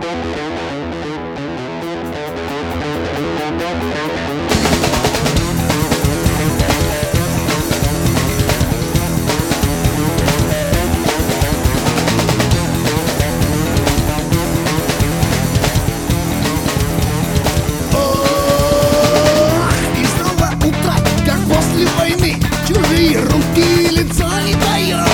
Чужие руки, лицо не твое.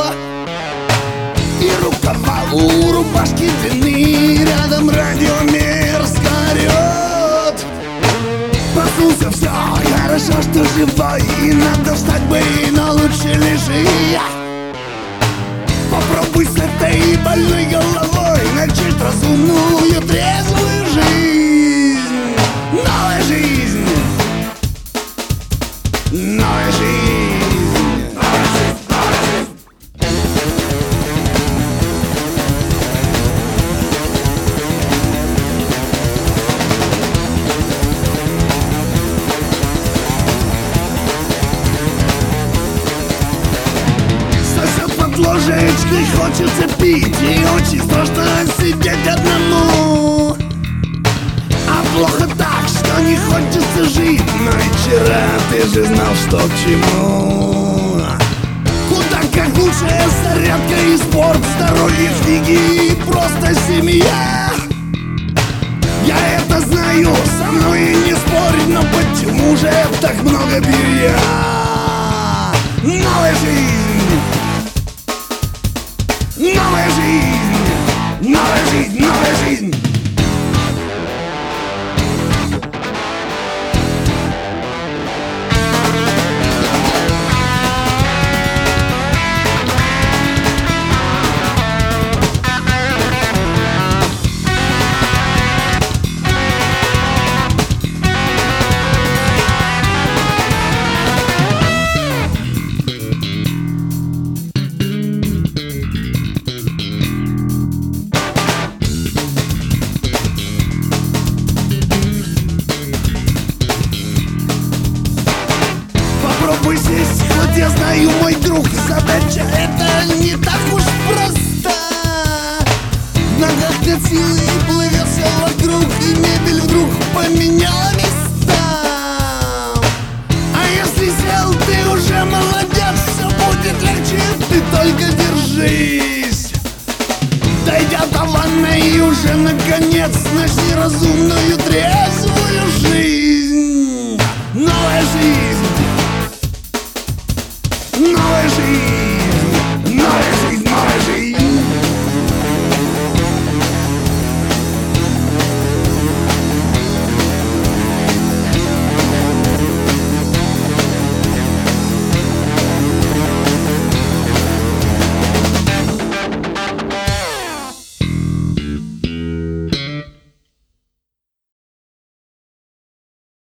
И рукава у рубашки длины, рядом радио мерзко орёт. Проснулся, все хорошо, что живой, и надо встать бы, но лучше лежи. Попробуй с этой больной головой начать разумную, трезвую жизнь. Новая жизнь. Новая жизнь, новая жизнь, новая жизнь. Сосет под ложечкой, хочется пить, и очень страшно сидеть одному. А плохо так, что не хочется жить. Но и вчера ты же знал, что к чему. Куда как лучше зарядка и спорт, здоровье, книги и просто семья. Я это знаю, со мной и не спорить, но почему же так много белья? Новая жизнь. Новая жизнь. Новая жизнь, новая жизнь. Попробуй сесть, хоть я знаю, мой друг, задача это не так уж просто. В ногах нет силы и плывет все вокруг, и мебель вдруг поменяла места. А если сел, ты уже молодец, все будет легче, ты только держись. Дойдя до ванной, уже наконец начни разумную, трезвую жизнь. Новая жизнь.